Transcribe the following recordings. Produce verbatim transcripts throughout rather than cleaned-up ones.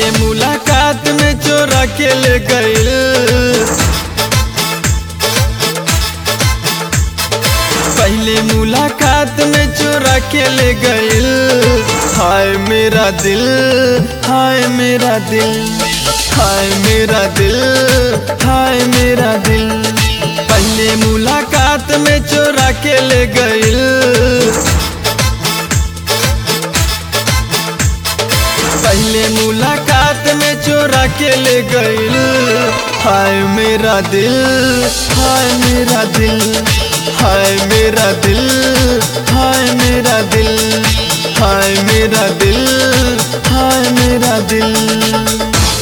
पहले मुलाकात में चोरा के ले गइल, पहले मुलाकात में चोरा के ले गइल। हाय मेरा दिल, हाय मेरा दिल, हाय मेरा दिल, हाय मेरा दिल। पहले मुलाकात में चोरा के ले गइल, पहले मुलाकात में चोरा के ले गइल। हाय मेरा दिल, हाय मेरा दिल, हाय मेरा दिल, हाय मेरा दिल, हाय मेरा दिल, हाय मेरा दिल।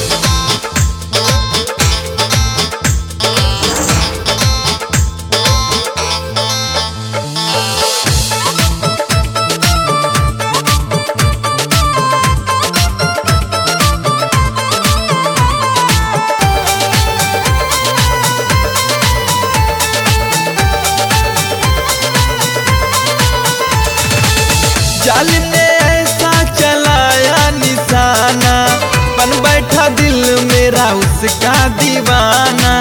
जालिम ने ऐसा चलाया निशाना, बन बैठा दिल मेरा उसका दीवाना।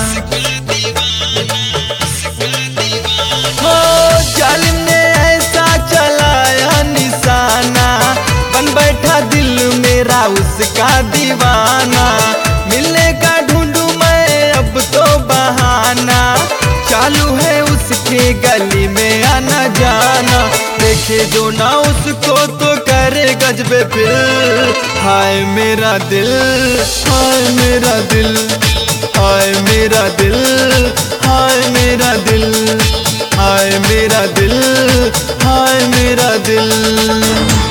हो जालिम ने ऐसा चलाया निशाना, बन बैठा दिल मेरा उसका दीवाना। मिलने का ढूंढूं मैं अब तो बहाना, चालू है उसके गली में आना जाना। देखे जो ना उसको तो करे गजबे फिर। हाय मेरा दिल, हाय मेरा दिल, हाय मेरा दिल, हाय मेरा दिल, हाय मेरा दिल, हाय मेरा दिल।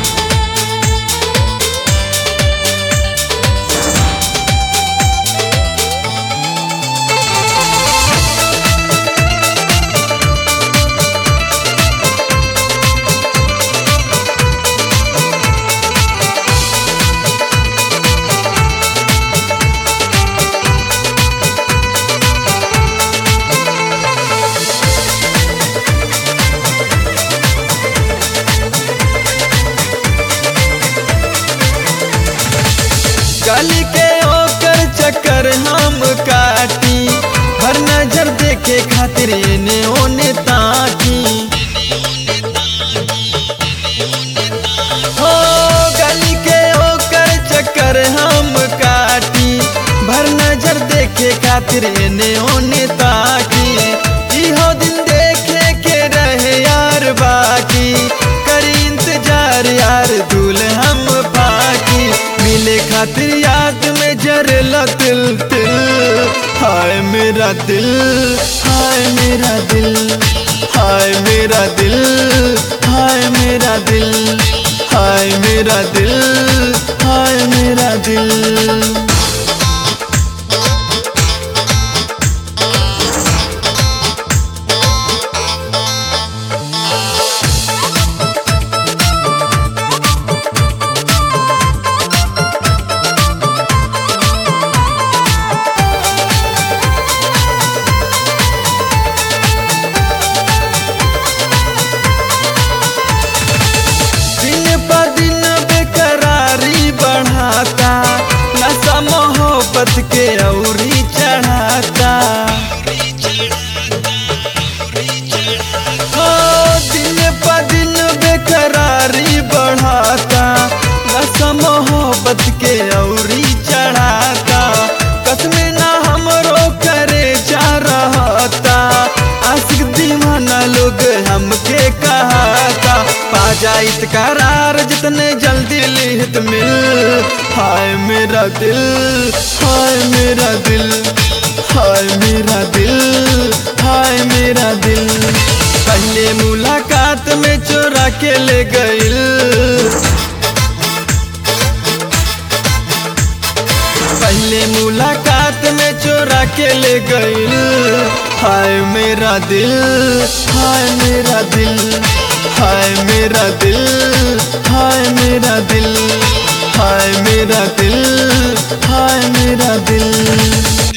गली के होकर चक्कर हम काटी, हर नजर देखे खातिर इने ओने ताकी। हो गली के होकर चक्कर हम काटी, भर नजर देखे खातिर इने ओने ताकी। इहो दिन देखे के रहे यार बाकी, करी इंतजार यार दूल्हे हम पाकी। मिले खातिर याद में जरेला दिल दिल। हाय मेरा दिल, हाय मेरा दिल, हाय मेरा दिल, हाय मेरा दिल, हाय मेरा दिल, हाय मेरा दिल। नशा मोहब्बत के औरी चढ़ाता, हो दिन प दिन बेकरारी बढ़ाता। नशा मोहब्बत के औरी चढ़ाता, कसमे ना हमरो करे जा रहता। आशिक दीवाना लोग हमके कहाता, पा जाइत करार जितने जल्दी लिहित मिल। हाय मेरा दिल, हाय मेरा दिल, हाय मेरा दिल, हाय मेरा दिल। पहले मुलाकात में चोरा के ले गइल, पहले मुलाकात में चोरा के ले गइल। हाय मेरा दिल, हाय मेरा दिल, हाय मेरा दिल, हाय मेरा दिल, हाय मेरा दिल, हाय मेरा दिल।